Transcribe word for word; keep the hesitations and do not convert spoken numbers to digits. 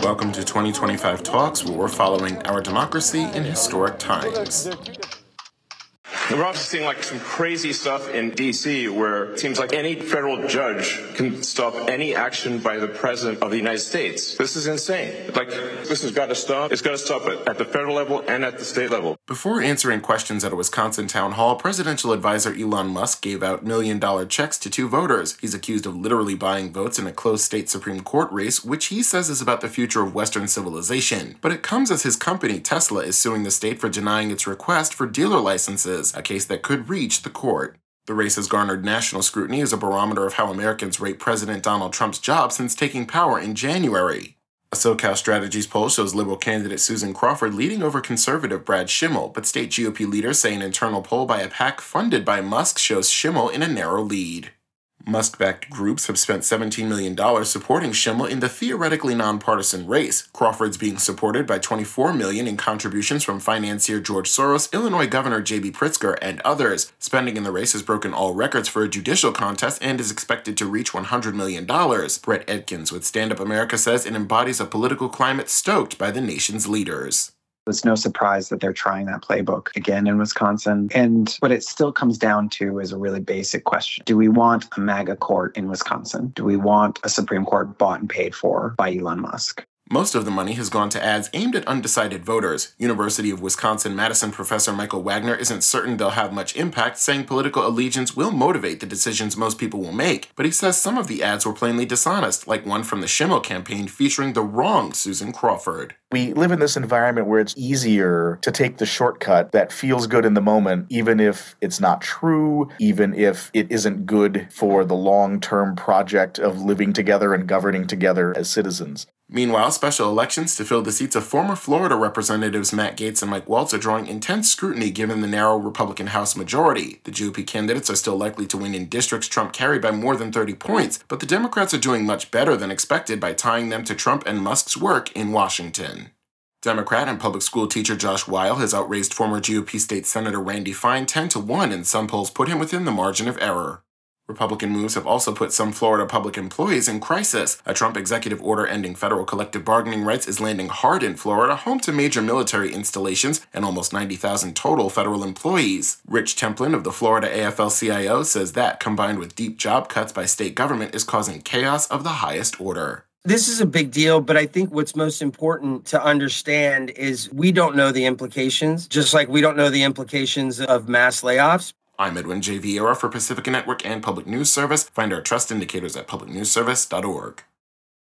Welcome to twenty twenty-five Talks, where we're following our democracy in historic times. We're also seeing like some crazy stuff in D C where it seems like any federal judge can stop any action by the president of the United States. This is insane. Like, this has got to stop. It's got to stop it at the federal level and at the state level. Before answering questions at a Wisconsin town hall, presidential advisor Elon Musk gave out million-dollar checks to two voters. He's accused of literally buying votes in a close state Supreme Court race, which he says is about the future of Western civilization. But it comes as his company, Tesla, is suing the state for denying its request for dealer licenses, a case that could reach the court. The race has garnered national scrutiny as a barometer of how Americans rate President Donald Trump's job since taking power in January. A SoCal Strategies poll shows Liberal candidate Susan Crawford leading over conservative Brad Schimel, but state G O P leaders say an internal poll by a PAC funded by Musk shows Schimel in a narrow lead. Musk-backed groups have spent seventeen million dollars supporting Schimel in the theoretically nonpartisan race. Crawford's being supported by twenty-four million dollars in contributions from financier George Soros, Illinois Governor J B Pritzker, and others. Spending in the race has broken all records for a judicial contest and is expected to reach one hundred million dollars. Brett Edkins with Stand Up America says it embodies a political climate stoked by the nation's leaders. It's no surprise that they're trying that playbook again in Wisconsin. And what it still comes down to is a really basic question. Do we want a MAGA court in Wisconsin? Do we want a Supreme Court bought and paid for by Elon Musk? Most of the money has gone to ads aimed at undecided voters. University of Wisconsin-Madison professor Michael Wagner isn't certain they'll have much impact, saying political allegiance will motivate the decisions most people will make. But he says some of the ads were plainly dishonest, like one from the Schimel campaign featuring the wrong Susan Crawford. We live in this environment where it's easier to take the shortcut that feels good in the moment, even if it's not true, even if it isn't good for the long-term project of living together and governing together as citizens. Meanwhile, special elections to fill the seats of former Florida Representatives Matt Gaetz and Mike Waltz are drawing intense scrutiny given the narrow Republican House majority. The G O P candidates are still likely to win in districts Trump carried by more than thirty points, but the Democrats are doing much better than expected by tying them to Trump and Musk's work in Washington. Democrat and public school teacher Josh Weil has outraised former G O P State Senator Randy Fine ten to one, and some polls put him within the margin of error. Republican moves have also put some Florida public employees in crisis. A Trump executive order ending federal collective bargaining rights is landing hard in Florida, home to major military installations and almost ninety thousand total federal employees. Rich Templin of the Florida A F L C I O says that, combined with deep job cuts by state government, is causing chaos of the highest order. This is a big deal, but I think what's most important to understand is we don't know the implications, just like we don't know the implications of mass layoffs. I'm Edwin J. Vieira for Pacifica Network and Public News Service. Find our trust indicators at public news service dot org.